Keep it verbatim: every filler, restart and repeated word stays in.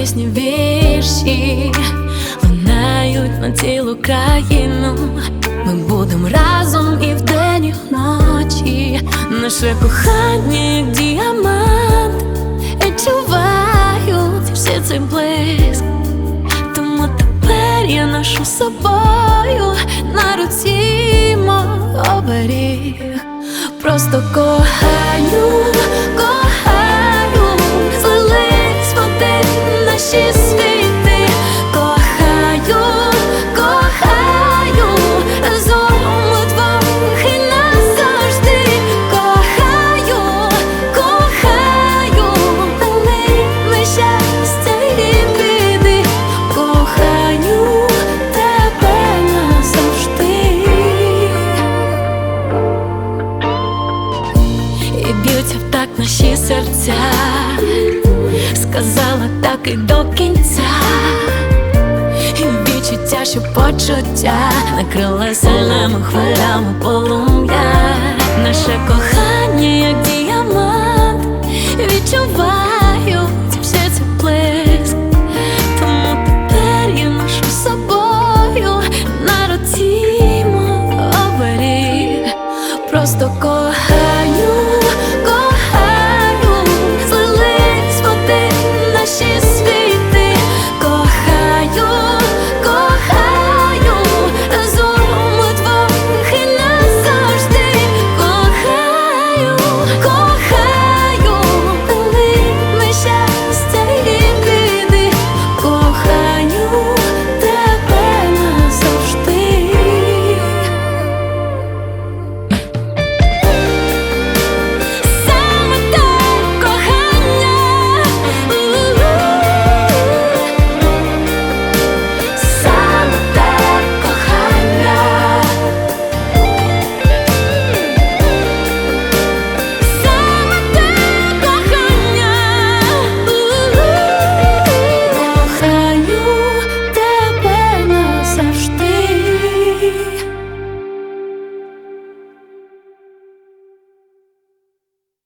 пісні, вірші лунають на цілу країну. Ми будемо разом і вдень, і вночі. Наше кохання, як діамант, відчувають всі цей блиск. Тому тепер я ношу з собою на руці мой оберіг. Просто кохаю, кохаю, злились в один наші світи. Кохаю, кохаю, разом удвох і назавжди. Кохаю, кохаю, дали ми щастя і біди. Кохаю тебе назавжди. І б'ються в так наші серця, сказала так і до кінця. І відчуття, що почуття накрила сильними хвилями полум'я. Наше кохання, як діамант, відчуває